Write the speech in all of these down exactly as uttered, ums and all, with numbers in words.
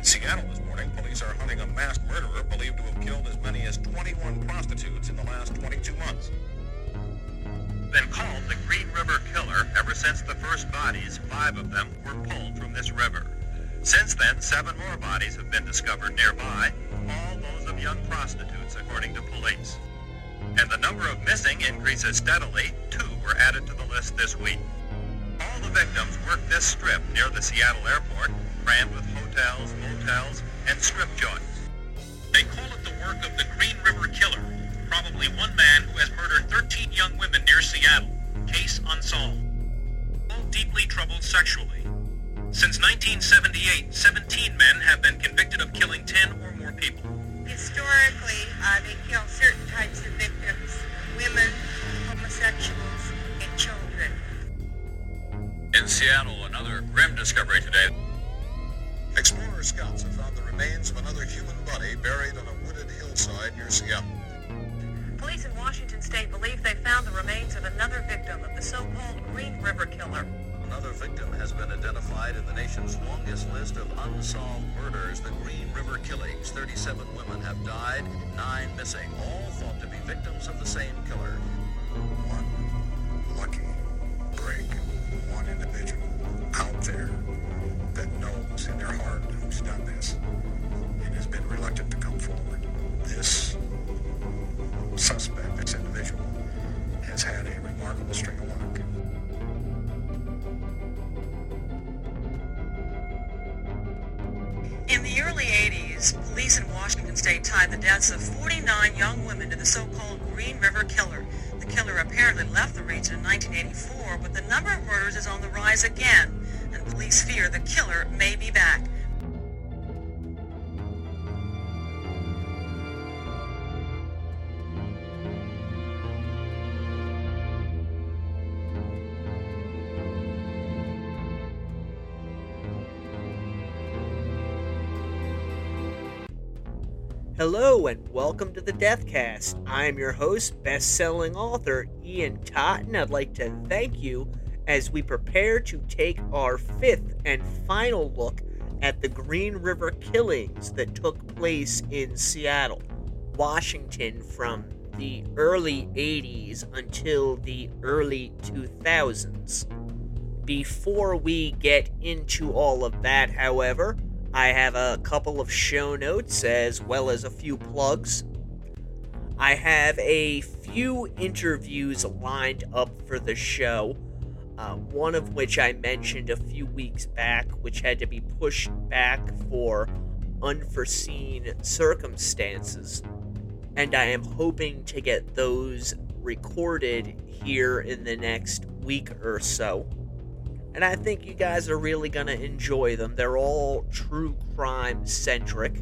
In Seattle this morning, police are hunting a masked murderer believed to have killed as many as twenty-one prostitutes in the last twenty-two months. Been called the Green River Killer ever since the first bodies, five of them, were pulled from this river. Since then, seven more bodies have been discovered nearby, all those of young prostitutes, according to police. And the number of missing increases steadily. Two were added to the list this week. All the victims worked this strip near the Seattle airport, crammed with hotels, motels, and strip joints. They call it the work of the Green River Killer, probably one man who has murdered thirteen young women near Seattle. Case unsolved. All deeply troubled sexually. Since nineteen seventy-eight, seventeen men have been convicted of killing ten or more people. Historically, uh, they kill certain types of victims: women, homosexuals, and children. In Seattle, another grim discovery today. Explorer scouts have found the remains of another human body buried on a wooded hillside near Seattle. Police in Washington state believe they found the remains of another victim of the so-called Green River Killer. Another victim has been identified in the nation's longest list of unsolved murders, the Green River Killings. thirty-seven women have died, nine missing, all thought to be victims of the same killer. One lucky break, one individual out there that knows in their heart who's done this and has been reluctant to come forward. This suspect, this individual, has had a remarkable string of luck. In the early eighties, police in Washington state tied the deaths of forty-nine young women to the so-called Green River Killer. The killer apparently left the region in nineteen eighty-four, but the number of murders is on the rise again, and police fear the killer may be back. Hello and welcome to the Deathcast. I am your host, best-selling author Ian Totten. I'd like to thank you as we prepare to take our fifth and final look at the Green River Killings that took place in Seattle, Washington from the early eighties until the early two thousands. Before we get into all of that, however, I have a couple of show notes as well as a few plugs. I have a few interviews lined up for the show, uh, one of which I mentioned a few weeks back, which had to be pushed back for unforeseen circumstances. And I am hoping to get those recorded here in the next week or so. And I think you guys are really going to enjoy them. They're all true crime centric.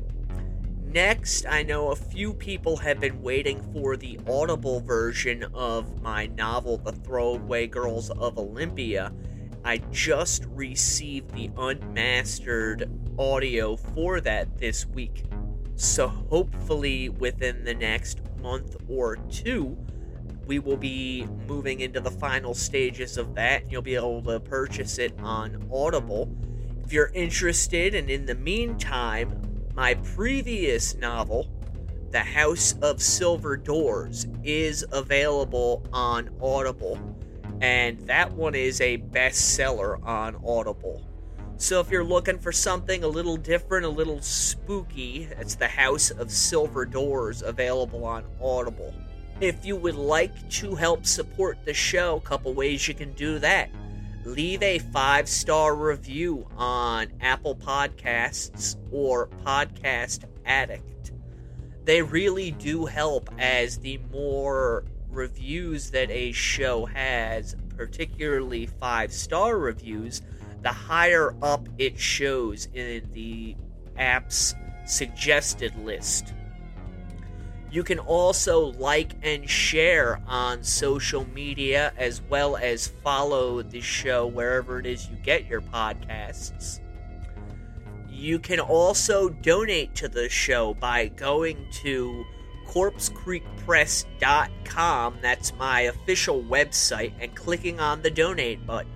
Next, I know a few people have been waiting for the Audible version of my novel, The Throwaway Girls of Olympia. I just received the unmastered audio for that this week. So hopefully within the next month or two, we will be moving into the final stages of that, and you'll be able to purchase it on Audible. If you're interested, and in the meantime, my previous novel, The House of Silver Doors, is available on Audible, and that one is a bestseller on Audible. So if you're looking for something a little different, a little spooky, it's The House of Silver Doors, available on Audible. If you would like to help support the show, a couple ways you can do that. Leave a five-star review on Apple Podcasts or Podcast Addict. They really do help, as the more reviews that a show has, particularly five-star reviews, the higher up it shows in the app's suggested list. You can also like and share on social media, as well as follow the show wherever it is you get your podcasts. You can also donate to the show by going to corpse creek press dot com, that's my official website, and clicking on the donate button.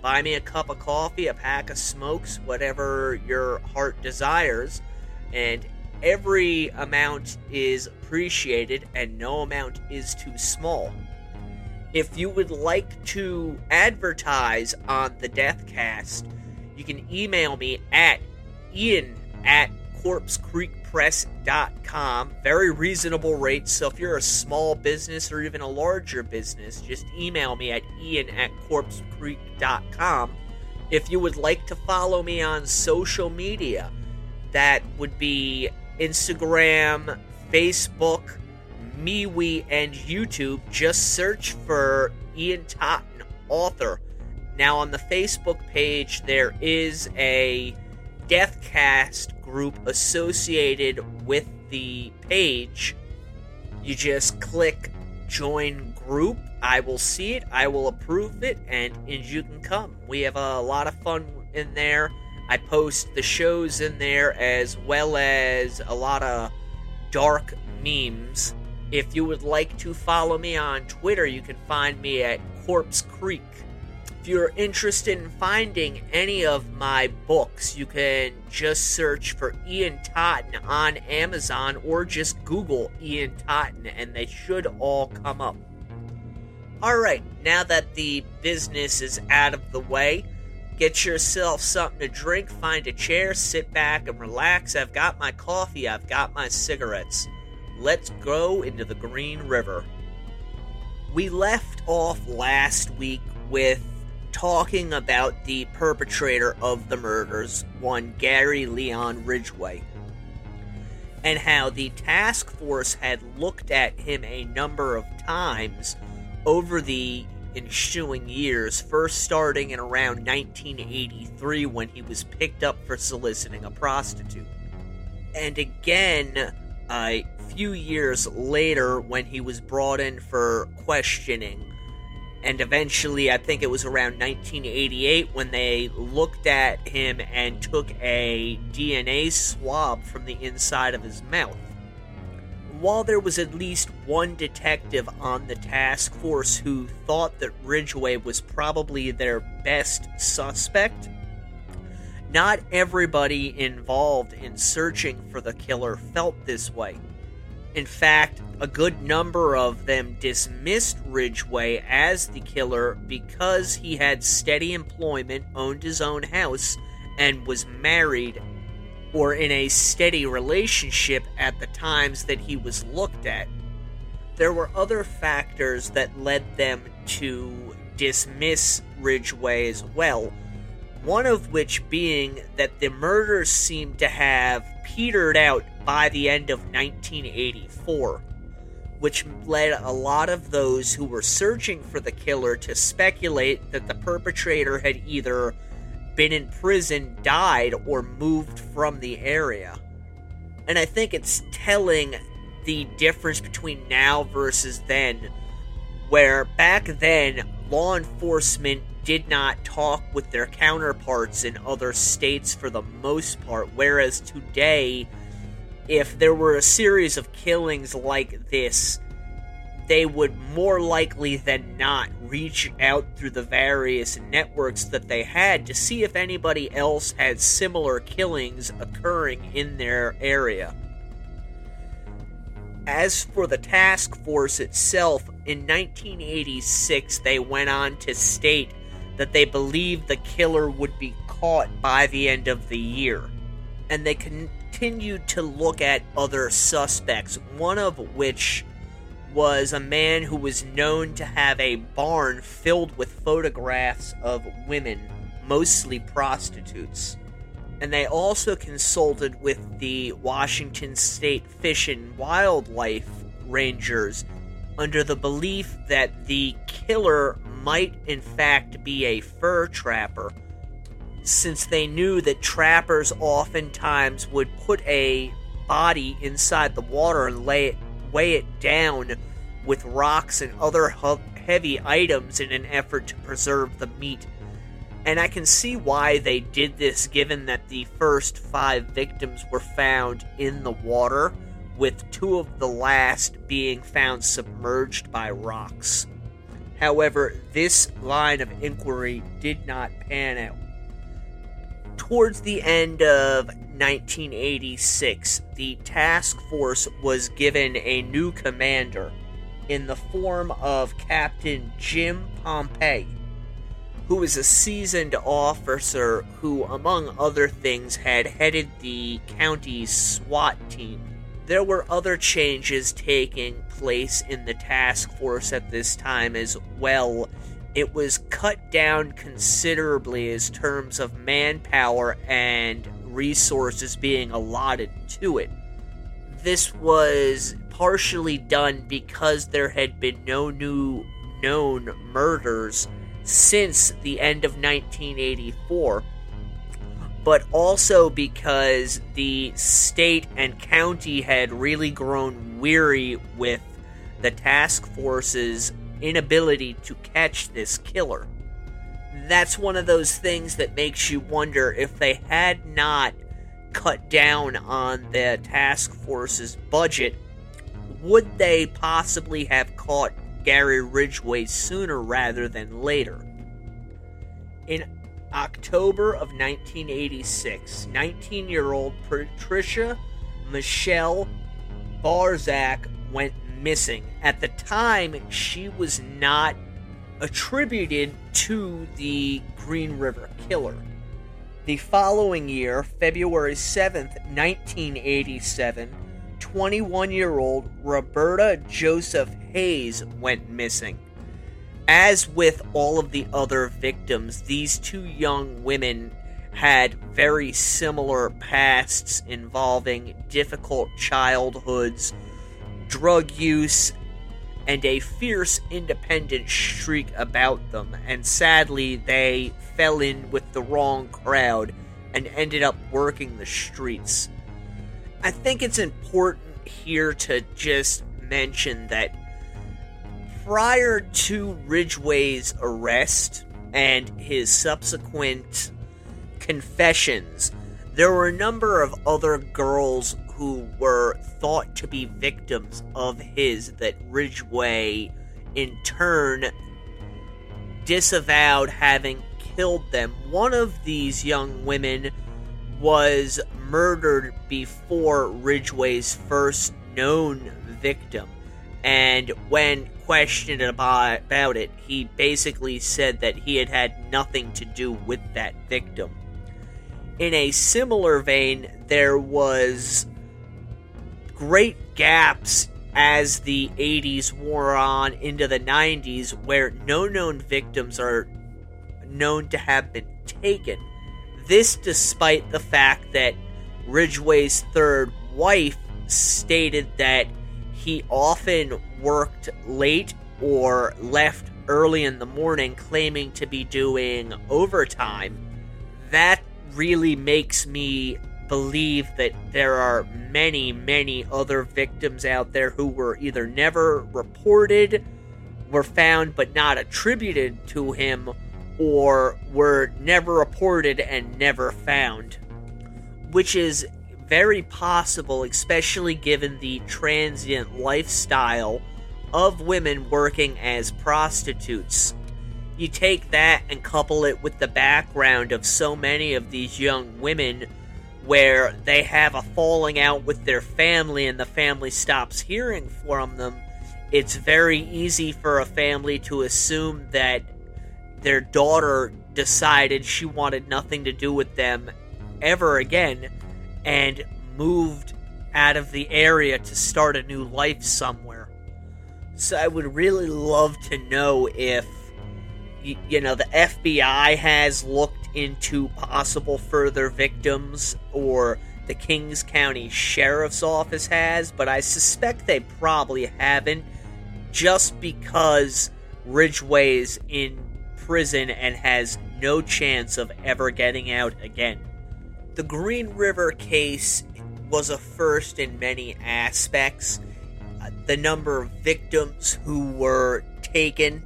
buy me a cup of coffee, a pack of smokes, whatever your heart desires, and every amount is appreciated and no amount is too small. If you would like to advertise on the Deathcast, you can email me at ian at corpse creek press dot com. Very reasonable rates, so if you're a small business or even a larger business, just email me at ian at corpse creek dot com. If you would like to follow me on social media, that would be Instagram, Facebook, MeWe, and YouTube. Just search for Ian Totten, author. Now, on the Facebook page, there is a Deathcast group associated with the page. You just click join group. I will see it, I will approve it, and, and you can come. We have a lot of fun in there. I post the shows in there as well as a lot of dark memes. If you would like to follow me on Twitter, you can find me at Corpse Creek. If you're interested in finding any of my books, you can just search for Ian Totten on Amazon or just Google Ian Totten and they should all come up. Alright, now that the business is out of the way, get yourself something to drink, find a chair, sit back and relax. I've got my coffee, I've got my cigarettes. Let's go into the Green River. We left off last week with talking about the perpetrator of the murders, one Gary Leon Ridgway, and how the task force had looked at him a number of times over the ensuing years, first starting in around nineteen eighty-three when he was picked up for soliciting a prostitute, and again a few years later when he was brought in for questioning. And eventually, I think it was around nineteen eighty-eight when they looked at him and took a D N A swab from the inside of his mouth. While there was at least one detective on the task force who thought that Ridgway was probably their best suspect, not everybody involved in searching for the killer felt this way. In fact, a good number of them dismissed Ridgway as the killer because he had steady employment, owned his own house, and was married or in a steady relationship at the times that he was looked at. There were other factors that led them to dismiss Ridgway as well, one of which being that the murders seemed to have petered out by the end of nineteen eighty-four, which led a lot of those who were searching for the killer to speculate that the perpetrator had either been in prison, died, or moved from the area. And I think it's telling the difference between now versus then, where back then, law enforcement did not talk with their counterparts in other states for the most part, whereas today, if there were a series of killings like this, they would more likely than not reach out through the various networks that they had to see if anybody else had similar killings occurring in their area. As for the task force itself, in nineteen eighty-six they went on to state that they believed the killer would be caught by the end of the year. And they continued to look at other suspects, one of which was a man who was known to have a barn filled with photographs of women, mostly prostitutes. And they also consulted with the Washington State Fish and Wildlife Rangers under the belief that the killer might in fact be a fur trapper, since they knew that trappers oftentimes would put a body inside the water and lay it, weigh it down with rocks and other heavy items in an effort to preserve the meat. And I can see why they did this, given that the first five victims were found in the water, with two of the last being found submerged by rocks. However, this line of inquiry did not pan out. Towards the end of nineteen eighty-six, the task force was given a new commander in the form of Captain Jim Pompey, who is a seasoned officer who, among other things, had headed the county's SWAT team. There were other changes taking place in the task force at this time as well. It was cut down considerably in terms of manpower and resources being allotted to it. This was partially done because there had been no new known murders since the end of nineteen eighty-four, but also because the state and county had really grown weary with the task force's inability to catch this killer. That's one of those things that makes you wonder if they had not cut down on the task force's budget, would they possibly have caught Gary Ridgway sooner rather than later? In October of nineteen eighty-six, nineteen-year-old Patricia Michelle Barzak went missing. At the time, she was not attributed to the Green River Killer. The following year, February seventh, nineteen eighty-seven, twenty-one-year-old Roberta Joseph Hayes went missing. As with all of the other victims, these two young women had very similar pasts involving difficult childhoods, drug use, and a fierce independent streak about them, and sadly they fell in with the wrong crowd and ended up working the streets. I think it's important here to just mention that prior to Ridgway's arrest and his subsequent confessions, there were a number of other girls who were thought to be victims of his that Ridgway, in turn, disavowed having killed them. One of these young women was murdered before Ridgway's first known victim, and when questioned about, about it, he basically said that he had had nothing to do with that victim. In a similar vein, there was great gaps as the eighties wore on into the nineties where no known victims are known to have been taken. This despite the fact that Ridgway's third wife stated that he often worked late or left early in the morning claiming to be doing overtime. That really makes me believe that there are many, many other victims out there who were either never reported, were found but not attributed to him, or were never reported and never found. Which is very possible, especially given the transient lifestyle of women working as prostitutes. You take that and couple it with the background of so many of these young women where they have a falling out with their family and the family stops hearing from them. It's very easy for a family to assume that their daughter decided she wanted nothing to do with them ever again and moved out of the area to start a new life somewhere. So I would really love to know if, you know, the F B I has looked into possible further victims, or the Kings County Sheriff's Office has, but I suspect they probably haven't, just because Ridgway's in prison and has no chance of ever getting out again. The Green River case was a first in many aspects. Uh, the number of victims who were taken,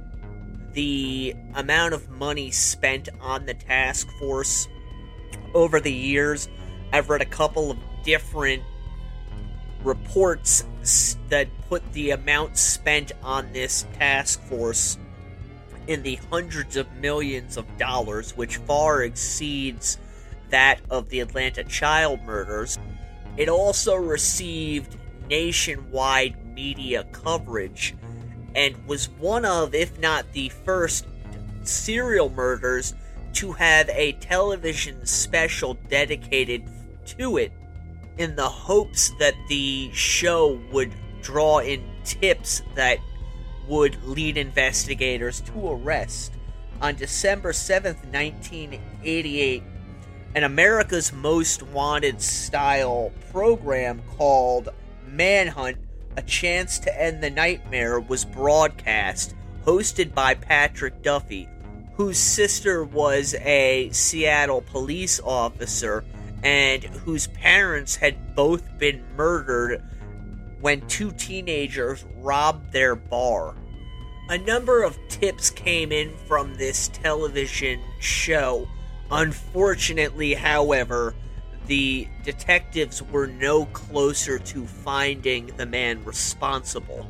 the amount of money spent on the task force over the years. I've read a couple of different reports that put the amount spent on this task force in the hundreds of millions of dollars, which far exceeds that of the Atlanta child murders. It also received nationwide media coverage and was one of, if not the first, serial murders to have a television special dedicated to it, in the hopes that the show would draw in tips that would lead investigators to arrest. On December seventh, nineteen eighty-eight, an America's Most Wanted style program called Manhunt, A Chance to End the Nightmare was broadcast, hosted by Patrick Duffy, whose sister was a Seattle police officer and whose parents had both been murdered when two teenagers robbed their bar. A number of tips came in from this television show. Unfortunately, however, the detectives were no closer to finding the man responsible.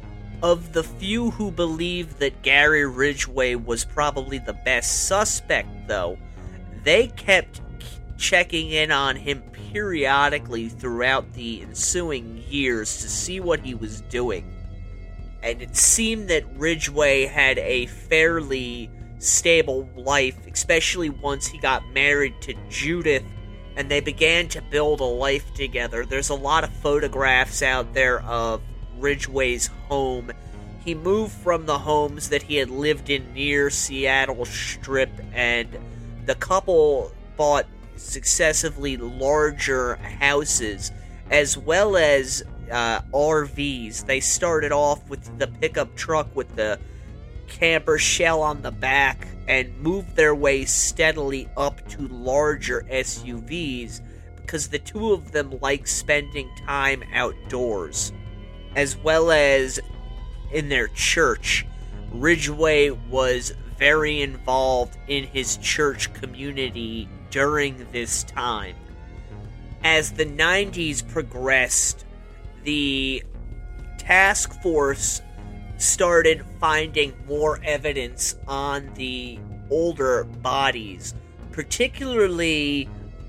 Of the few who believed that Gary Ridgway was probably the best suspect, though, they kept checking in on him periodically throughout the ensuing years to see what he was doing. And it seemed that Ridgway had a fairly stable life, especially once he got married to Judith and they began to build a life together. There's a lot of photographs out there of Ridgway's home. He moved from the homes that he had lived in near Seattle Strip, and the couple bought successively larger houses as well as uh, R Vs. They started off with the pickup truck with the camper shell on the back and moved their way steadily up to larger S U Vs because the two of them like spending time outdoors. As well as in their church, Ridgway was very involved in his church community during this time. As the nineties progressed, the task force started finding more evidence on the older bodies, particularly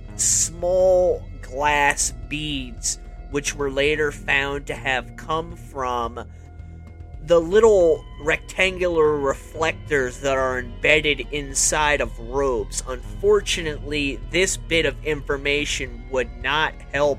small glass beads, which were later found to have come from the little rectangular reflectors that are embedded inside of robes. Unfortunately, this bit of information would not help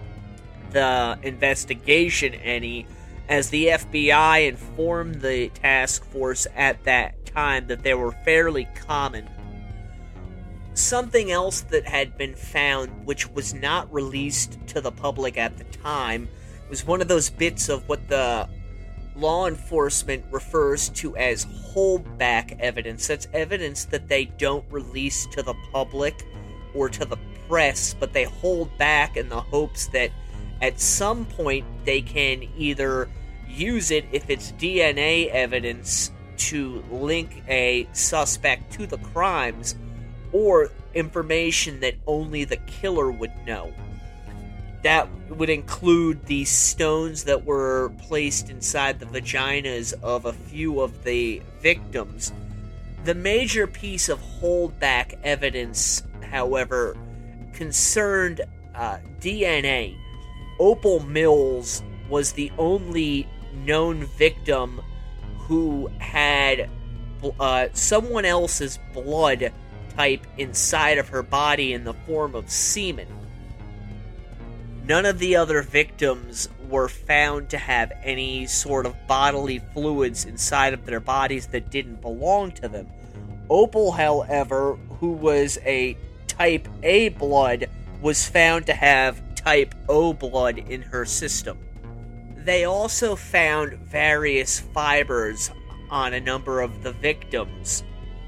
the investigation any, as the F B I informed the task force at that time that they were fairly common. Something else that had been found, which was not released to the public at the time, was one of those bits of what the law enforcement refers to as holdback evidence. That's evidence that they don't release to the public or to the press, but they hold back in the hopes that at some point they can either use it if it's D N A evidence to link a suspect to the crimes, or information that only the killer would know. That would include the stones that were placed inside the vaginas of a few of the victims. The major piece of holdback evidence, however, concerned uh, D N A. Opal Mills was the only known victim who had uh, someone else's blood type inside of her body in the form of semen. None of the other victims were found to have any sort of bodily fluids inside of their bodies that didn't belong to them. Opal, however, who was a type A blood, was found to have type O blood in her system. They also found various fibers on a number of the victims.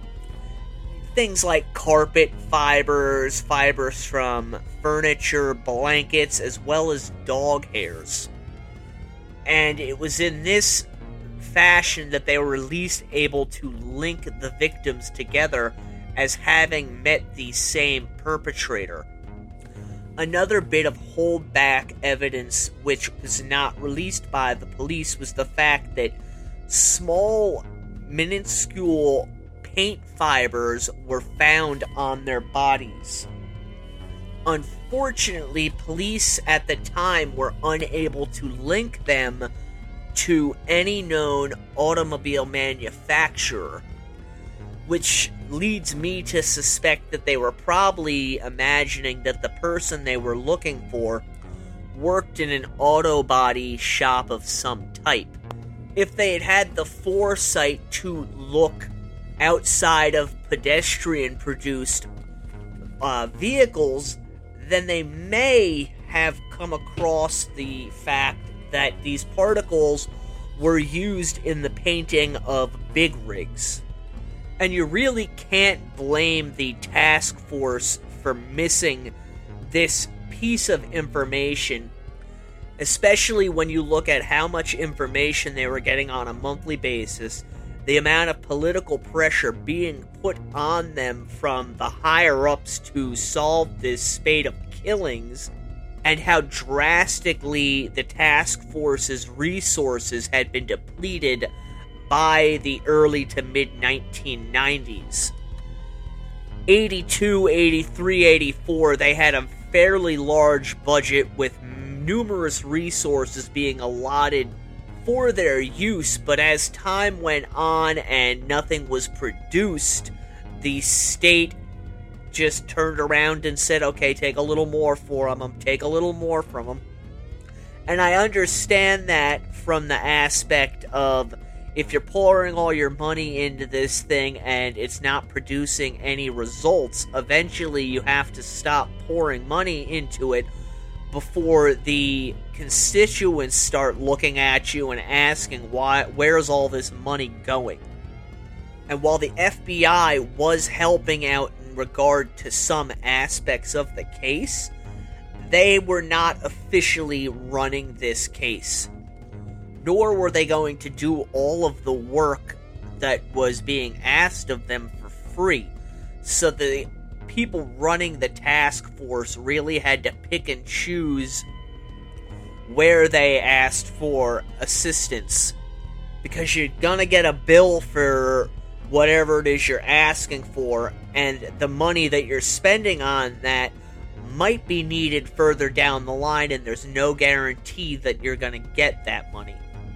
Things like carpet fibers, fibers from furniture, blankets, as well as dog hairs. And it was in this fashion that they were at least able to link the victims together as having met the same perpetrator. Another bit of holdback evidence which was not released by the police was the fact that small minuscule paint fibers were found on their bodies. Unfortunately, police at the time were unable to link them to any known automobile manufacturer, which leads me to suspect that they were probably imagining that the person they were looking for worked in an auto body shop of some type. If they had had the foresight to look outside of pedestrian-produced uh, vehicles, then they may have come across the fact that these particles were used in the painting of big rigs. And you really can't blame the task force for missing this piece of information, especially when you look at how much information they were getting on a monthly basis, the amount of political pressure being put on them from the higher-ups to solve this spate of killings, and how drastically the task force's resources had been depleted by the early to mid nineteen nineties. eighty-two, eighty-three, eighty-four, they had a fairly large budget with numerous resources being allotted for their use, but as time went on and nothing was produced, the state just turned around and said, okay, take a little more from them, take a little more from them. And I understand that from the aspect of, if you're pouring all your money into this thing and it's not producing any results, eventually you have to stop pouring money into it before the constituents start looking at you and asking, why, where's all this money going? And while the F B I was helping out in regard to some aspects of the case, they were not officially running this case. Nor were they going to do all of the work that was being asked of them for free. So the people running the task force really had to pick and choose where they asked for assistance, because you're gonna get a bill for whatever it is you're asking for, and the money that you're spending on that might be needed further down the line, and there's no guarantee that you're gonna get that money.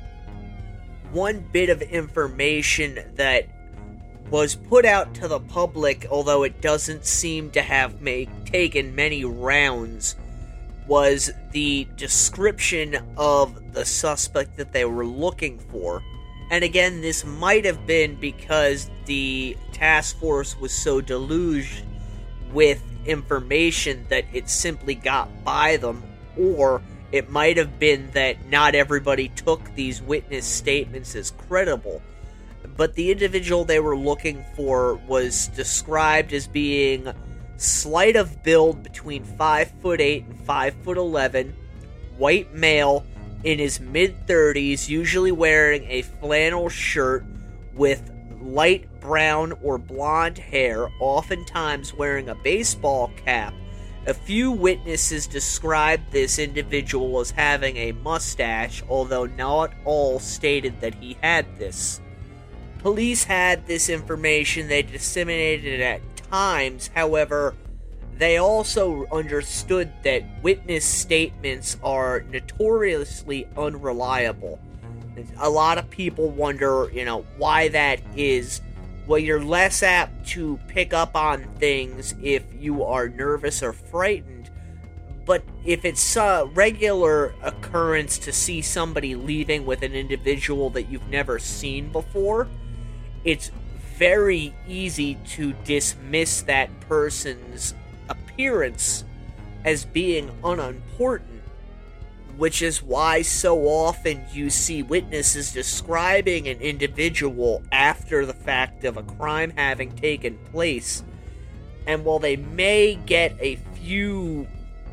One bit of information that was put out to the public, although it doesn't seem to have make, taken many rounds, was the description of the suspect that they were looking for. And again, this might have been because the task force was so deluged with information that it simply got by them, or it might have been that not everybody took these witness statements as credible. But the individual they were looking for was described as being slight of build, between five foot eight and five foot eleven, white male, in his mid-thirties, usually wearing a flannel shirt with light brown or blonde hair, oftentimes wearing a baseball cap. A few witnesses described this individual as having a mustache, although not all stated that he had this. Police had this information, they disseminated it at times, however, they also understood that witness statements are notoriously unreliable. A lot of people wonder, you know, why that is. Well, you're less apt to pick up on things if you are nervous or frightened, but if it's a regular occurrence to see somebody leaving with an individual that you've never seen before, it's very easy to dismiss that person's appearance as being unimportant, which is why so often you see witnesses describing an individual after the fact of a crime having taken place, and while they may get a few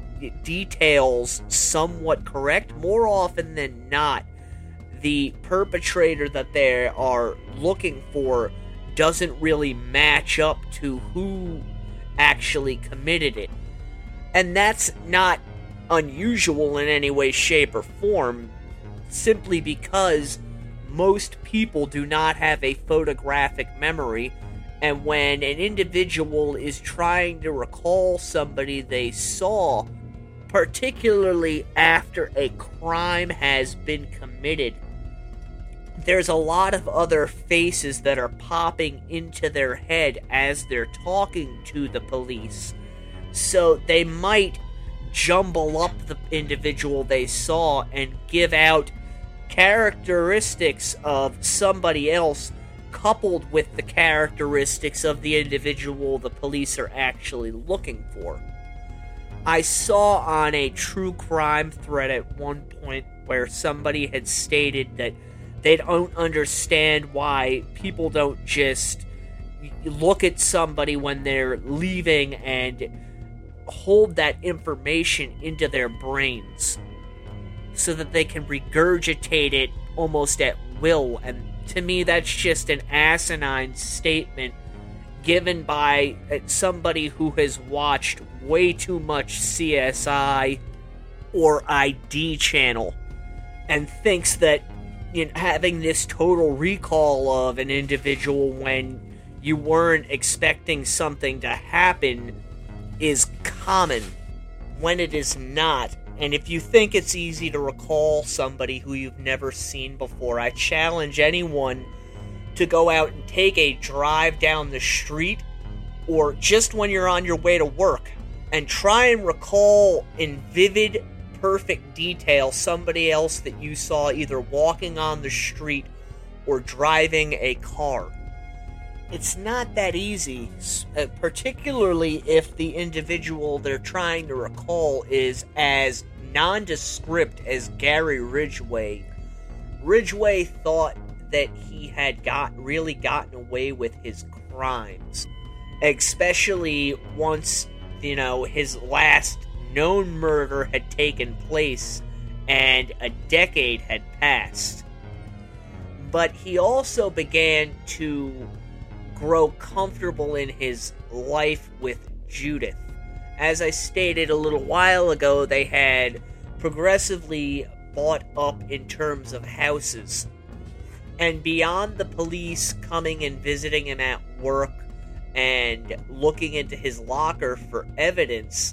details somewhat correct, more often than not, the perpetrator that they are looking for doesn't really match up to who actually committed it. And that's not unusual in any way, shape, or form, simply because most people do not have a photographic memory, and when an individual is trying to recall somebody they saw, particularly after a crime has been committed, there's a lot of other faces that are popping into their head as they're talking to the police. So they might jumble up the individual they saw and give out characteristics of somebody else coupled with the characteristics of the individual the police are actually looking for. I saw on a true crime thread at one point where somebody had stated that they don't understand why people don't just look at somebody when they're leaving and hold that information into their brains so that they can regurgitate it almost at will. And to me, that's just an asinine statement given by somebody who has watched way too much C S I or I D channel and thinks that, you know, having this total recall of an individual when you weren't expecting something to happen is common, when it is not. And if you think it's easy to recall somebody who you've never seen before, I challenge anyone to go out and take a drive down the street, or just when you're on your way to work, and try and recall in vivid, perfect detail somebody else that you saw either walking on the street or driving a car. It's not that easy, particularly if the individual they're trying to recall is as nondescript as Gary Ridgway. Ridgway thought that he had got really gotten away with his crimes, especially once, you know, his last known murder had taken place and a decade had passed. But he also began to grow comfortable in his life with Judith. As I stated a little while ago, they had progressively bought up in terms of houses. And beyond the police coming and visiting him at work and looking into his locker for evidence,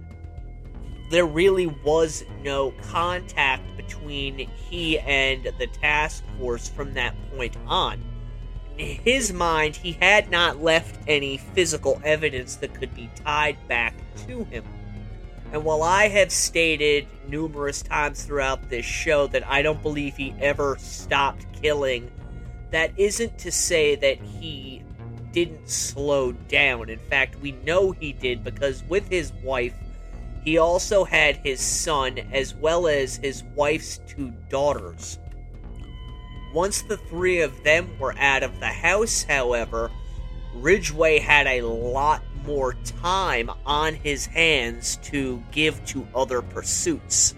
there really was no contact between he and the task force from that point on. In his mind, he had not left any physical evidence that could be tied back to him. And while I have stated numerous times throughout this show that I don't believe he ever stopped killing, that isn't to say that he didn't slow down. In fact, we know he did, because with his wife, he also had his son as well as his wife's two daughters. Once the three of them were out of the house, however, Ridgway had a lot more time on his hands to give to other pursuits.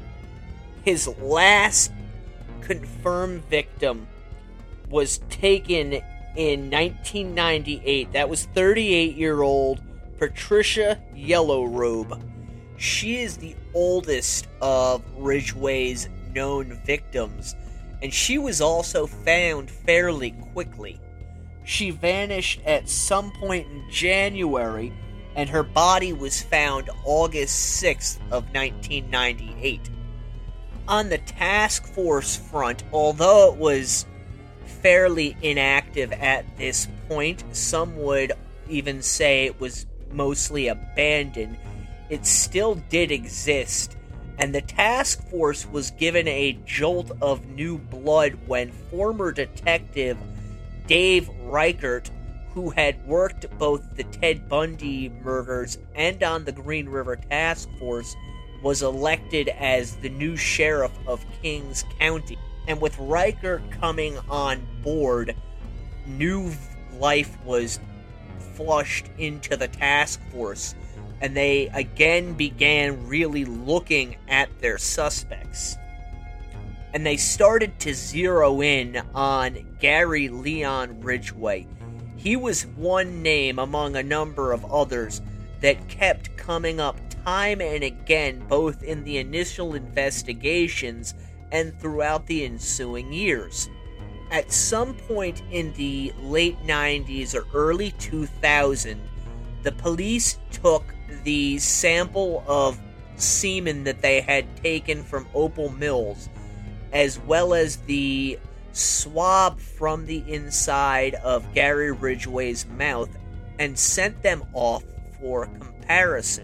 His last confirmed victim was taken in nineteen ninety-eight. That was thirty-eight-year-old Patricia Yellowrobe. She is the oldest of Ridgway's known victims, and she was also found fairly quickly. She vanished at some point in January, and her body was found August sixth of nineteen ninety-eight. On the task force front, although it was fairly inactive at this point, some would even say it was mostly abandoned, it still did exist, and the task force was given a jolt of new blood when former detective Dave Reichert, who had worked both the Ted Bundy murders and on the Green River Task Force, was elected as the new sheriff of Kings County. And with Reichert coming on board, new life was flushed into the task force, and they again began really looking at their suspects. And they started to zero in on Gary Leon Ridgway. He was one name among a number of others that kept coming up time and again, both in the initial investigations and throughout the ensuing years. At some point in the late nineties or early two thousand, the police took the sample of semen that they had taken from Opal Mills, as well as the swab from the inside of Gary Ridgway's mouth, and sent them off for comparison.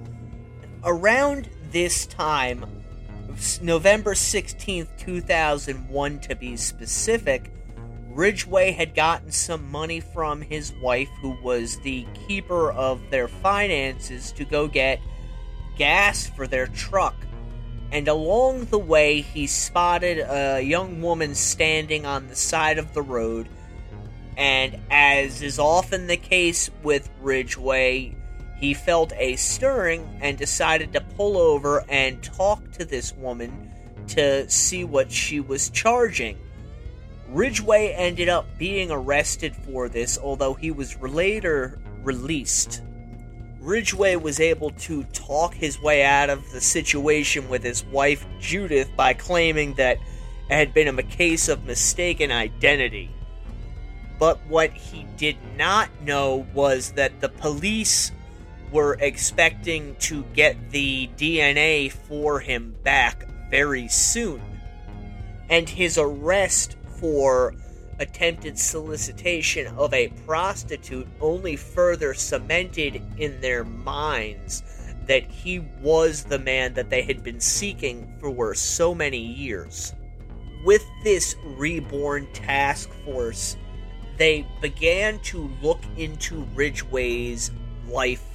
Around this time, November sixteenth, two thousand one to be specific, Ridgway had gotten some money from his wife, who was the keeper of their finances, to go get gas for their truck. And along the way, he spotted a young woman standing on the side of the road, and as is often the case with Ridgway, he felt a stirring and decided to pull over and talk to this woman to see what she was charging. Ridgway ended up being arrested for this, although he was later released. Ridgway was able to talk his way out of the situation with his wife, Judith, by claiming that it had been a case of mistaken identity. But what he did not know was that the police were expecting to get the D N A for him back very soon. And his arrest for attempted solicitation of a prostitute only further cemented in their minds that he was the man that they had been seeking for so many years. With this reborn task force, they began to look into Ridgway's life,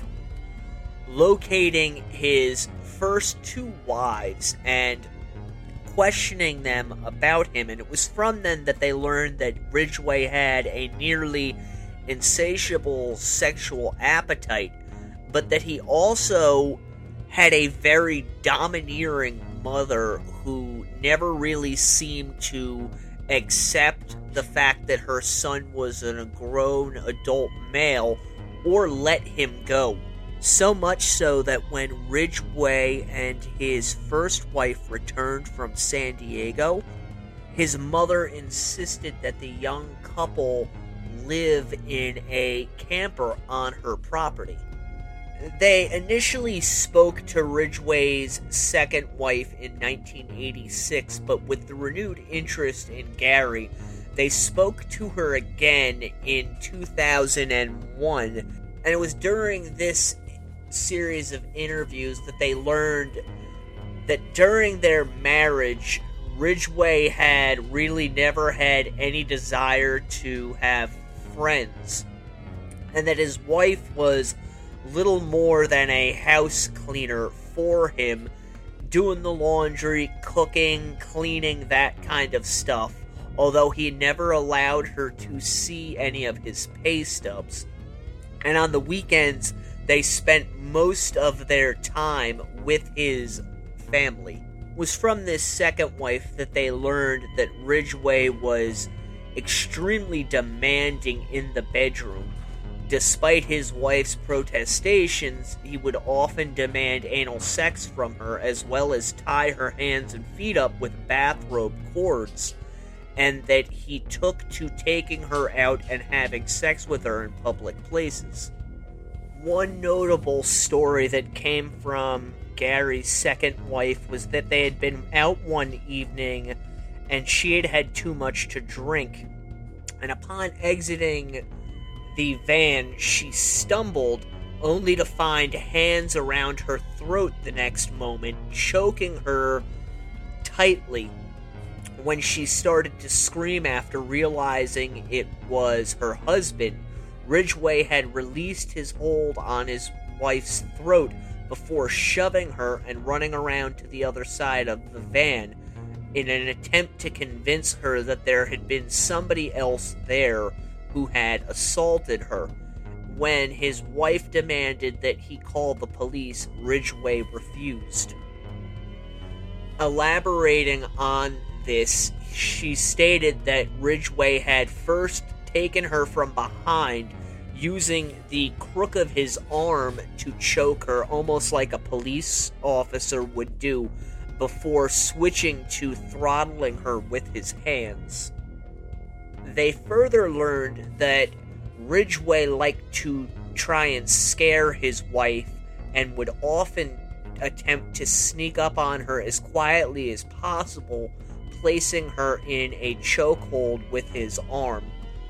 locating his first two wives and questioning them about him. And it was from then that they learned that Ridgway had a nearly insatiable sexual appetite, but that he also had a very domineering mother who never really seemed to accept the fact that her son was a grown adult male or let him go. So much so that when Ridgway and his first wife returned from San Diego, his mother insisted that the young couple live in a camper on her property. They initially spoke to Ridgway's second wife in nineteen eighty-six, but with the renewed interest in Gary, they spoke to her again in two thousand one, and it was during this series of interviews that they learned that during their marriage, Ridgway had really never had any desire to have friends, and that his wife was little more than a house cleaner for him, doing the laundry, cooking, cleaning, that kind of stuff, although he never allowed her to see any of his pay stubs. And on the weekends, they spent most of their time with his family. It was from this second wife that they learned that Ridgway was extremely demanding in the bedroom. Despite his wife's protestations, he would often demand anal sex from her, as well as tie her hands and feet up with bathrobe cords, and that he took to taking her out and having sex with her in public places. One notable story that came from Gary's second wife was that they had been out one evening and she had had too much to drink. And upon exiting the van, she stumbled, only to find hands around her throat the next moment, choking her tightly. When she started to scream after realizing it was her husband, Ridgway had released his hold on his wife's throat before shoving her and running around to the other side of the van in an attempt to convince her that there had been somebody else there who had assaulted her. When his wife demanded that he call the police, Ridgway refused. Elaborating on this, she stated that Ridgway had first taken her from behind, using the crook of his arm to choke her, almost like a police officer would do, before switching to throttling her with his hands. They further learned that Ridgway liked to try and scare his wife and would often attempt to sneak up on her as quietly as possible, placing her in a chokehold with his arm,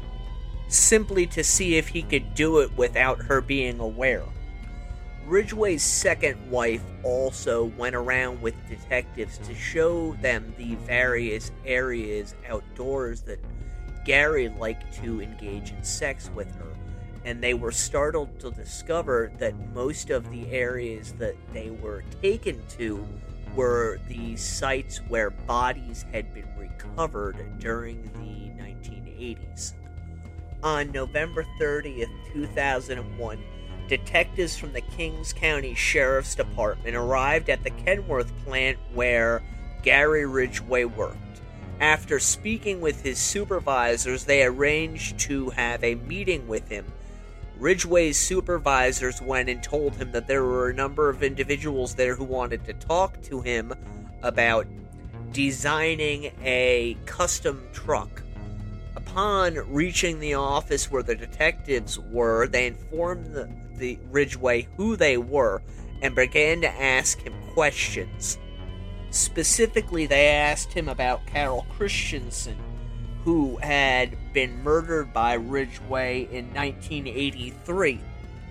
simply to see if he could do it without her being aware. Ridgway's second wife also went around with detectives to show them the various areas outdoors that Gary liked to engage in sex with her, and they were startled to discover that most of the areas that they were taken to were the sites where bodies had been recovered during the nineteen eighties. On November thirtieth, two thousand one, detectives from the Kings County Sheriff's Department arrived at the Kenworth plant where Gary Ridgway worked. After speaking with his supervisors, they arranged to have a meeting with him. Ridgway's supervisors went and told him that there were a number of individuals there who wanted to talk to him about designing a custom truck. Upon reaching the office where the detectives were, they informed the, the Ridgway who they were and began to ask him questions. Specifically, they asked him about Carol Christensen, who had been murdered by Ridgway in nineteen eighty-three.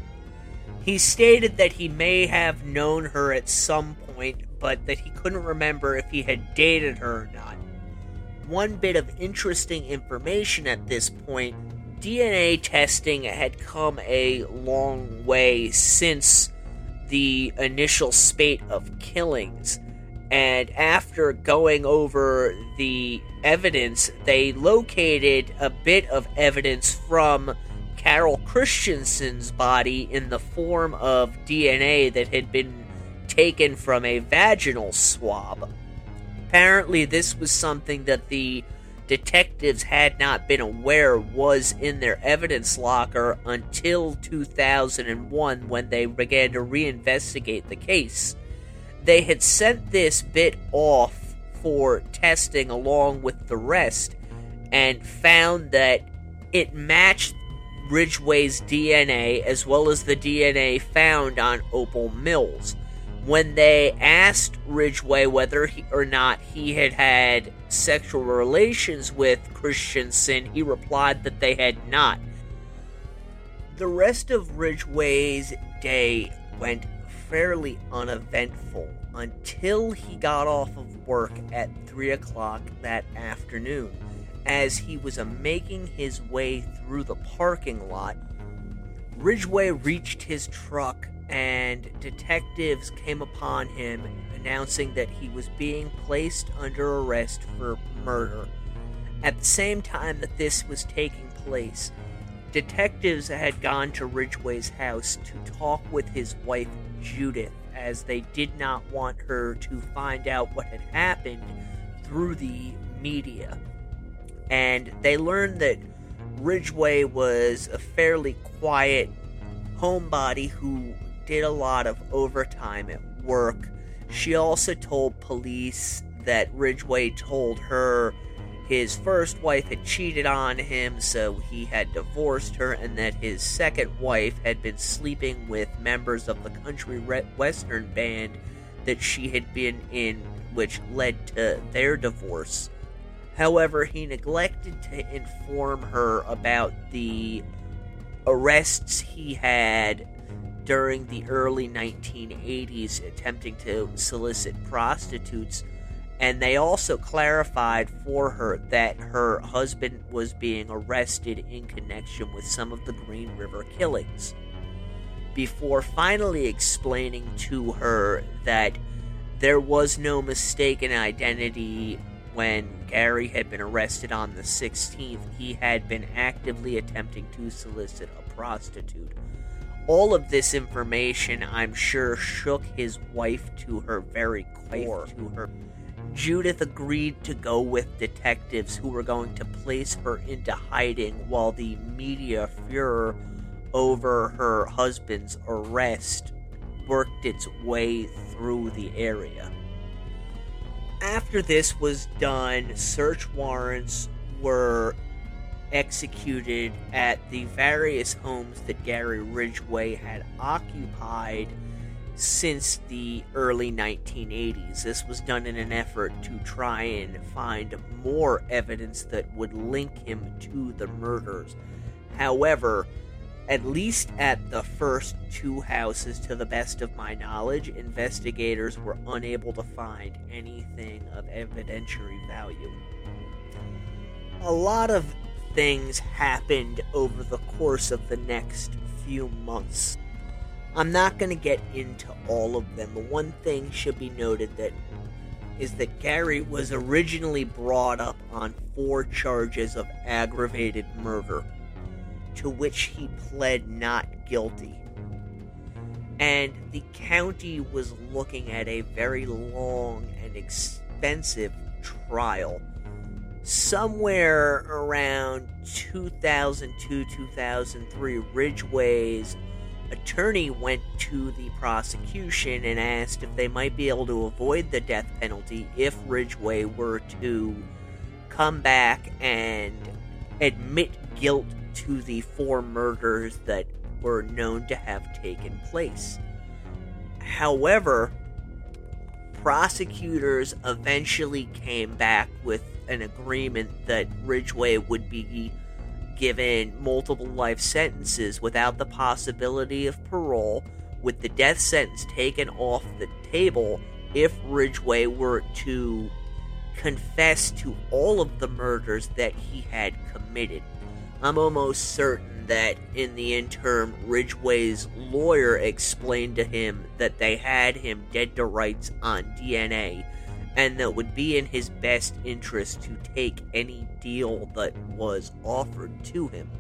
He stated that he may have known her at some point, but that he couldn't remember if he had dated her or not. One bit of interesting information at this point: D N A testing had come a long way since the initial spate of killings. And after going over the evidence, they located a bit of evidence from Carol Christensen's body in the form of D N A that had been taken from a vaginal swab. Apparently, this was something that the detectives had not been aware was in their evidence locker until two thousand one, when they began to reinvestigate the case. They had sent this bit off for testing along with the rest and found that it matched Ridgway's D N A as well as the D N A found on Opal Mills. When they asked Ridgway whether he, or not he had had sexual relations with Christensen, he replied that they had not. The rest of Ridgway's day went fairly uneventful until he got off of work at three o'clock that afternoon. As he was uh, making his way through the parking lot, Ridgway reached his truck and detectives came upon him announcing that he was being placed under arrest for murder. At the same time that this was taking place, detectives had gone to Ridgway's house to talk with his wife, Judith, as they did not want her to find out what had happened through the media. And they learned that Ridgway was a fairly quiet homebody who did a lot of overtime at work. She also told police that Ridgway told her his first wife had cheated on him, so he had divorced her, and that his second wife had been sleeping with members of the country western band that she had been in, which led to their divorce. However, he neglected to inform her about the arrests he had during the early nineteen eighties attempting to solicit prostitutes, and they also clarified for her that her husband was being arrested in connection with some of the Green River killings, before finally explaining to her that there was no mistaken identity. When Gary had been arrested on the sixteenth, he had been actively attempting to solicit a prostitute. All of this information, I'm sure, shook his wife to her very core. To her. Judith agreed to go with detectives who were going to place her into hiding while the media furor over her husband's arrest worked its way through the area. After this was done, search warrants were executed at the various homes that Gary Ridgway had occupied since the early nineteen eighties. This was done in an effort to try and find more evidence that would link him to the murders. However, at least at the first two houses, to the best of my knowledge, investigators were unable to find anything of evidentiary value. A lot of things happened over the course of the next few months. I'm not going to get into all of them, but one thing should be noted that is that Gary was originally brought up on four charges of aggravated murder, to which he pled not guilty. And the county was looking at a very long and expensive trial. Somewhere around two thousand two to two thousand three, Ridgway's attorney went to the prosecution and asked if they might be able to avoid the death penalty if Ridgway were to come back and admit guilt to the four murders that were known to have taken place. However, prosecutors eventually came back with an agreement that Ridgway would be given multiple life sentences without the possibility of parole, with the death sentence taken off the table if Ridgway were to confess to all of the murders that he had committed. I'm almost certain that in the interim, Ridgway's lawyer explained to him that they had him dead to rights on D N A, and that it would be in his best interest to take any deal that was offered to him.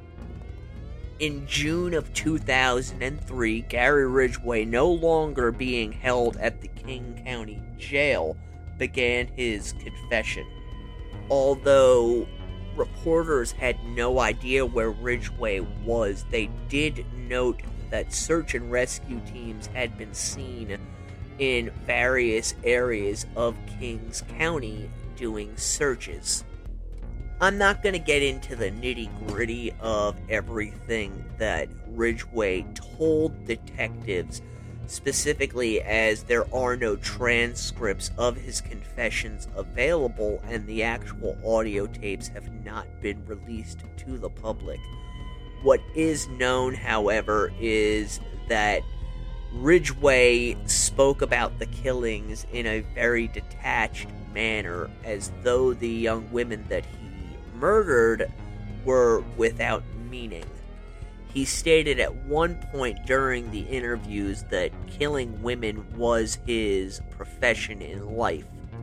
In June of two thousand three, Gary Ridgway, no longer being held at the King County Jail, began his confession. Although reporters had no idea where Ridgway was, they did note that search and rescue teams had been seen in various areas of Kings County doing searches. I'm not going to get into the nitty-gritty of everything that Ridgway told detectives, specifically as there are no transcripts of his confessions available and the actual audio tapes have not been released to the public. What is known, however, is that Ridgway spoke about the killings in a very detached manner, as though the young women that he murdered were without meaning. He stated at one point during the interviews that killing women was his profession in life,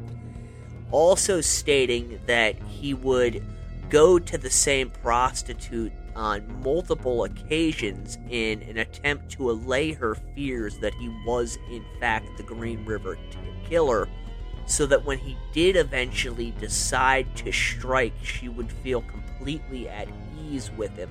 also stating that he would go to the same prostitute on multiple occasions in an attempt to allay her fears that he was in fact the Green River Killer, so that when he did eventually decide to strike, she would feel completely at ease with him.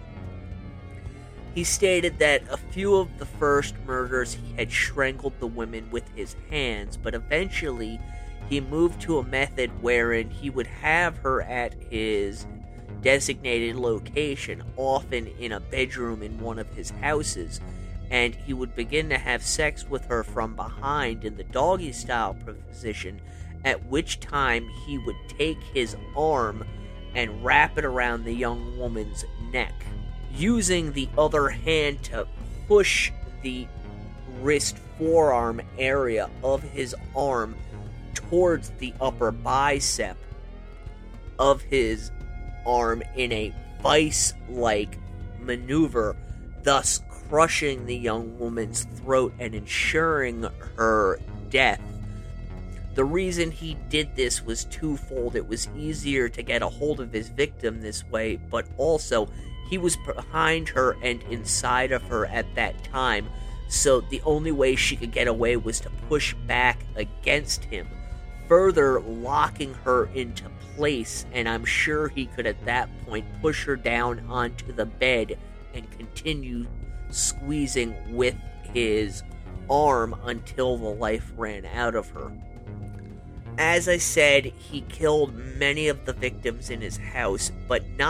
He stated that a few of the first murders he had strangled the women with his hands, but eventually he moved to a method wherein he would have her at his designated location, often in a bedroom in one of his houses, and he would begin to have sex with her from behind in the doggy-style position, at which time he would take his arm and wrap it around the young woman's neck, using the other hand to push the wrist forearm area of his arm towards the upper bicep of his arm in a vice-like maneuver, thus crushing the young woman's throat and ensuring her death. The reason he did this was twofold. It was easier to get a hold of his victim this way, but also he was behind her and inside of her at that time, so the only way she could get away was to push back against him, further locking her into place, and I'm sure he could at that point push her down onto the bed and continue squeezing with his arm until the life ran out of her. As I said, he killed many of the victims in his house, but not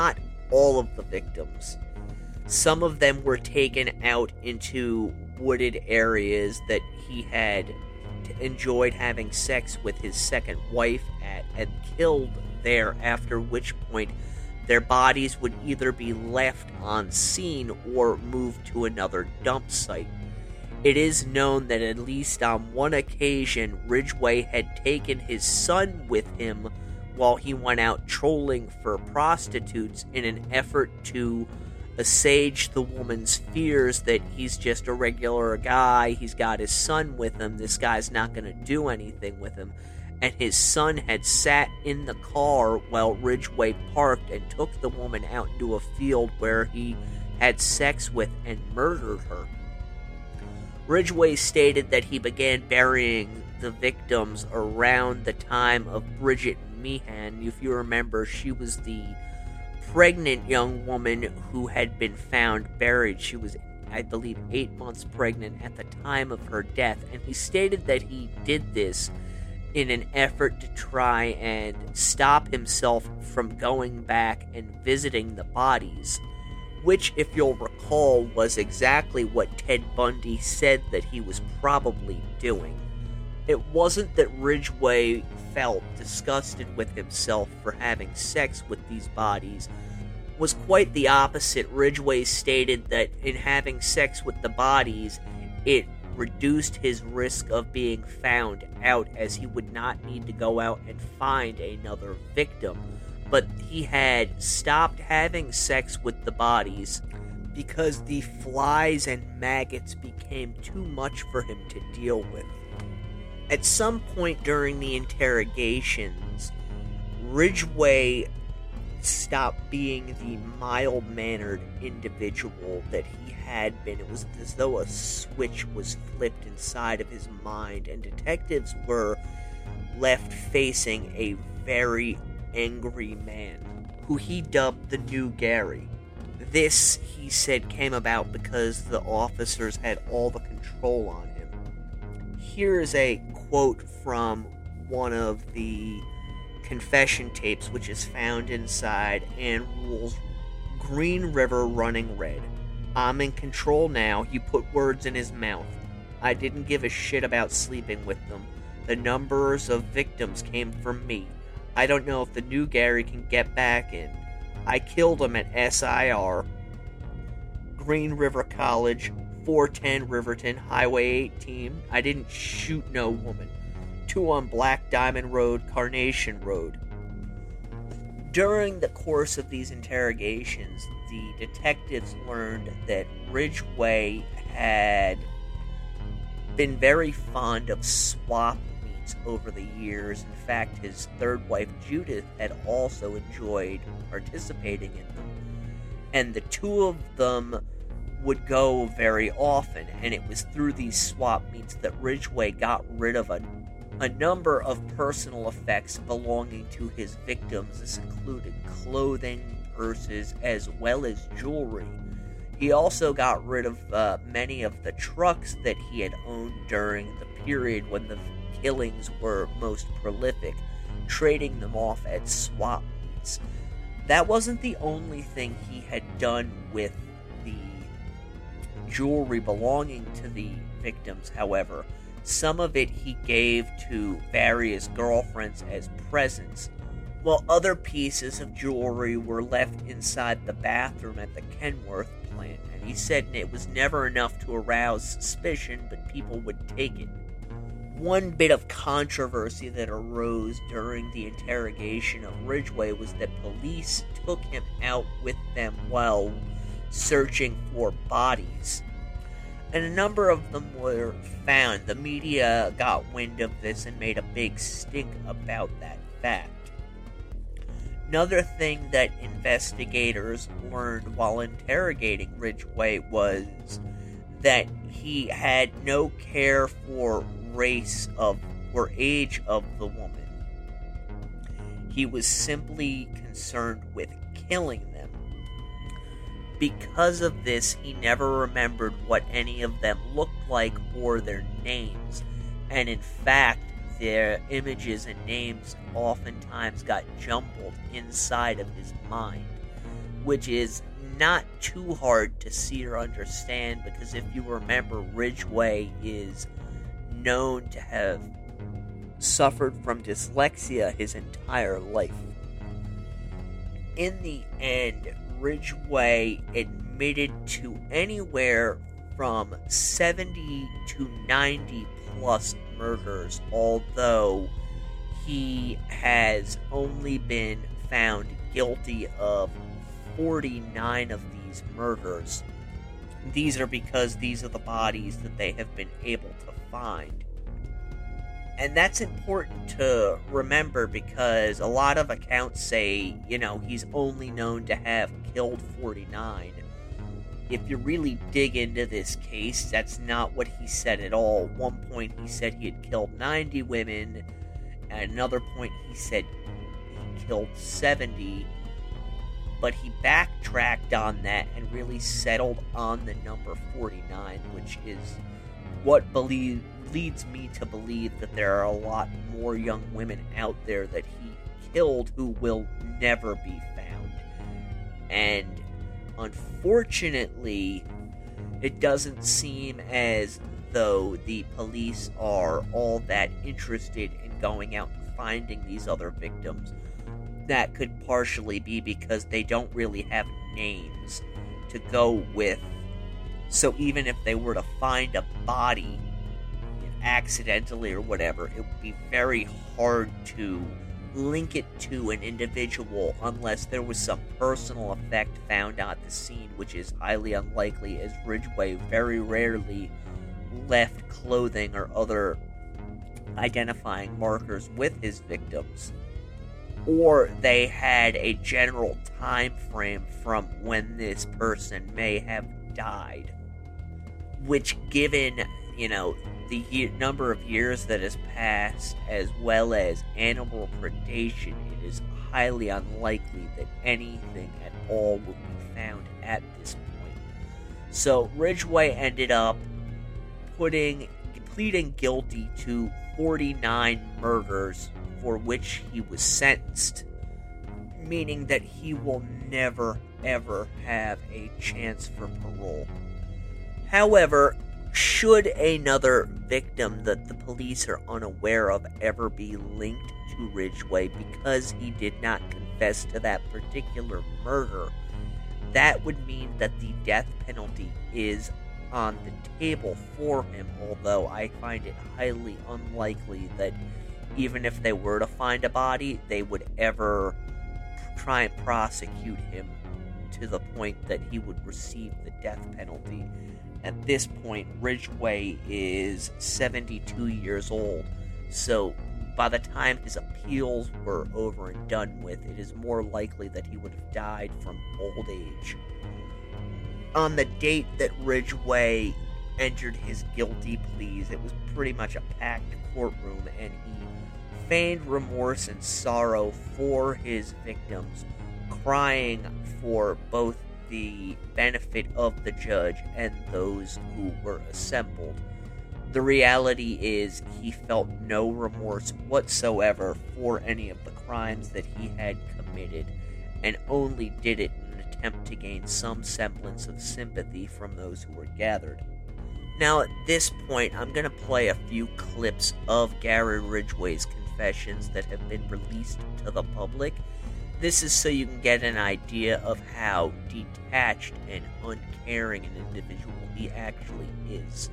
all of the victims. Some of them were taken out into wooded areas that he had enjoyed having sex with his second wife at and killed there, after which point their bodies would either be left on scene or moved to another dump site. It is known that at least on one occasion, Ridgway had taken his son with him while he went out trolling for prostitutes in an effort to assuage the woman's fears that he's just a regular guy, he's got his son with him, this guy's not going to do anything with him. And his son had sat in the car while Ridgway parked and took the woman out into a field where he had sex with and murdered her. Ridgway stated that he began burying the victims around the time of Bridget Meehan. If you remember, she was the pregnant young woman who had been found buried. She was, I believe, eight months pregnant at the time of her death, and he stated that he did this in an effort to try and stop himself from going back and visiting the bodies, which, if you'll recall, was exactly what Ted Bundy said that he was probably doing. It wasn't that Ridgway felt disgusted with himself for having sex with these bodies. It was quite the opposite. Ridgway stated that in having sex with the bodies, it reduced his risk of being found out, as he would not need to go out and find another victim. But he had stopped having sex with the bodies because the flies and maggots became too much for him to deal with. At some point during the interrogations, Ridgway stopped being the mild-mannered individual that he had been. It was as though a switch was flipped inside of his mind, and detectives were left facing a very angry man, who he dubbed the New Gary. This, he said, came about because the officers had all the control on him. Here is a quote from one of the confession tapes, which is found inside Ann Rule's Green River Running Red. "I'm in control now. You put words in his mouth. I didn't give a shit about sleeping with them. The numbers of victims came from me. I don't know if the New Gary can get back in. I killed him at S I R, Green River College, four ten Riverton, Highway eighteen. I didn't shoot no woman. Two on Black Diamond Road, Carnation Road." During the course of these interrogations, the detectives learned that Ridgway had been very fond of swap meets over the years. In fact, his third wife, Judith, had also enjoyed participating in them. And the two of them would go very often, and it was through these swap meets that Ridgway got rid of a, a number of personal effects belonging to his victims. This included clothing, purses, as well as jewelry. He also got rid of uh, many of the trucks that he had owned during the period when the killings were most prolific, trading them off at swap meets. That wasn't the only thing he had done with the jewelry belonging to the victims, however. Some of it he gave to various girlfriends as presents, while other pieces of jewelry were left inside the bathroom at the Kenworth plant, and he said it was never enough to arouse suspicion, but people would take it. One bit of controversy that arose during the interrogation of Ridgway was that police took him out with them while searching for bodies, and a number of them were found. The media got wind of this and made a big stink about that fact. Another thing that investigators learned while interrogating Ridgway was that he had no care for race of or age of the woman. He was simply concerned with killing them. Because of this, he never remembered what any of them looked like or their names, and in fact, their images and names oftentimes got jumbled inside of his mind. which is not too hard to see or understand, because if you remember, Ridgway is known to have suffered from dyslexia his entire life. In the end, Ridgway admitted to anywhere from seventy to ninety plus murders, although he has only been found guilty of forty-nine of these murders. These are because these are the bodies that they have been able to find. And that's important to remember, because a lot of accounts say, you know, he's only known to have killed forty-nine. If you really dig into this case, that's not what he said at all. At one point he said he had killed ninety women. At another point he said he killed seventy. But he backtracked on that and really settled on the number forty-nine, which is what believe, leads me to believe that there are a lot more young women out there that he killed who will never be found. And unfortunately, it doesn't seem as though the police are all that interested in going out and finding these other victims. That could partially be because they don't really have names to go with. So even if they were to find a body accidentally or whatever, it would be very hard to link it to an individual unless there was some personal effect found at the scene, which is highly unlikely, as Ridgway very rarely left clothing or other identifying markers with his victims. Or they had a general time frame from when this person may have died, which, given, you know, the ye- number of years that has passed, as well as animal predation, it is highly unlikely that anything at all will be found at this point. So Ridgway ended up putting pleading guilty to forty-nine murders, for which he was sentenced, meaning that he will never, ever have a chance for parole. However, should another victim that the police are unaware of ever be linked to Ridgway because he did not confess to that particular murder, that would mean that the death penalty is on the table for him, although I find it highly unlikely that even if they were to find a body, they would ever try and prosecute him to the point that he would receive the death penalty. At this point, Ridgway is seventy-two years old, so by the time his appeals were over and done with, it is more likely that he would have died from old age. On the date that Ridgway entered his guilty pleas, it was pretty much a packed courtroom, and he feigned remorse and sorrow for his victims, crying for both the benefit of the judge and those who were assembled. The reality is he felt no remorse whatsoever for any of the crimes that he had committed, and only did it in an attempt to gain some semblance of sympathy from those who were gathered. Now, at this point, I'm going to play a few clips of Gary Ridgway's confessions that have been released to the public. This is so you can get an idea of how detached and uncaring an individual he actually is.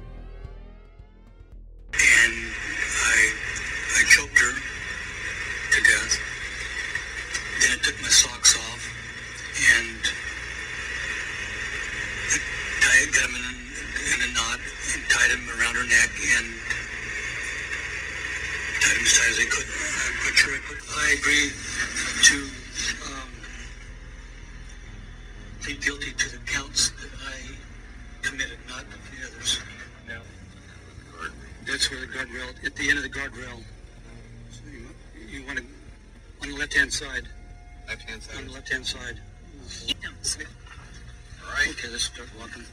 And I, I choked her to death. Then I took my socks off and I got them in, in a knot and tied them around her neck and tied them as tight as I could. I'm quite sure I could. I agreed to um, plead guilty to the counts that I committed, not the others. No. That's where the guardrail, at the end of the guardrail. So you, you want to, on the left-hand side. Left-hand side. On the left-hand side. All right. Okay, let's start walking.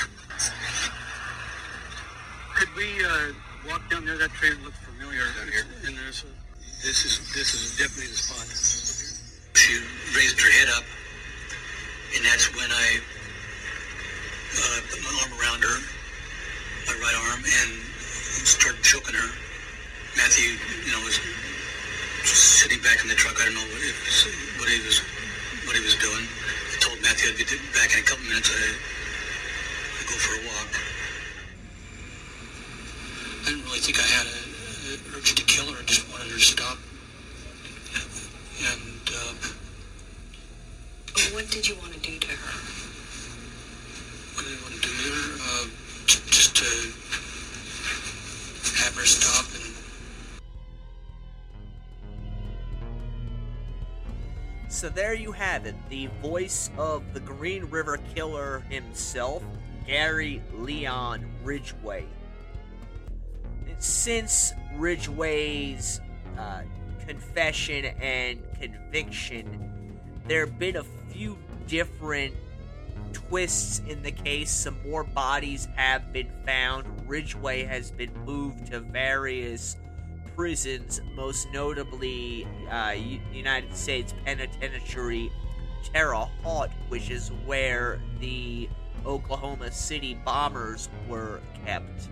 Could we uh, walk down there? That trail looks familiar. Down here. And there's a, this is this is definitely the spot. She raised her head up And that's when I uh, put my arm around her, my right arm, and started choking her. Matthew, you know, was just sitting back in the truck. I don't know what, it was, what he was what he was doing. I told Matthew I'd be back in a couple minutes. I'd, I'd go for a walk. I didn't really think I had an urge to kill her. I just wanted her to stop. And uh, what did you want to do to her? What did I want to do to her? Uh, t- just to have her stop and. So there you have it, the voice of the Green River Killer himself, Gary Leon Ridgway. Since Ridgway's uh, confession and conviction, there have been a few different twists in the case. Some more bodies have been found. Ridgway has been moved to various prisons, most notably uh, United States Penitentiary Terre Haute, which is where the Oklahoma City bombers were kept.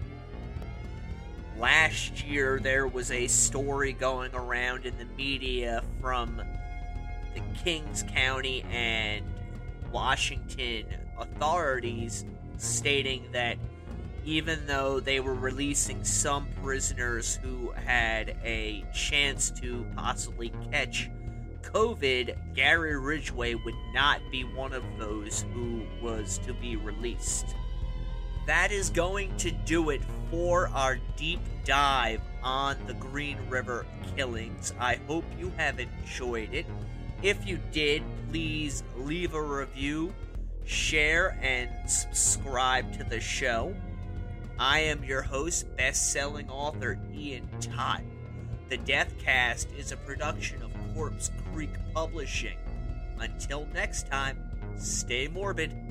Last year, there was a story going around in the media from the Kings County and Washington authorities stating that even though they were releasing some prisoners who had a chance to possibly catch COVID, Gary Ridgway would not be one of those who was to be released. That is going to do it for our deep dive on the Green River killings. I hope you have enjoyed it. If you did, please leave a review, share, and subscribe to the show. I am your host, best-selling author Ian Totten. The Deathcast is a production of Corpse Creek Publishing. Until next time, stay morbid.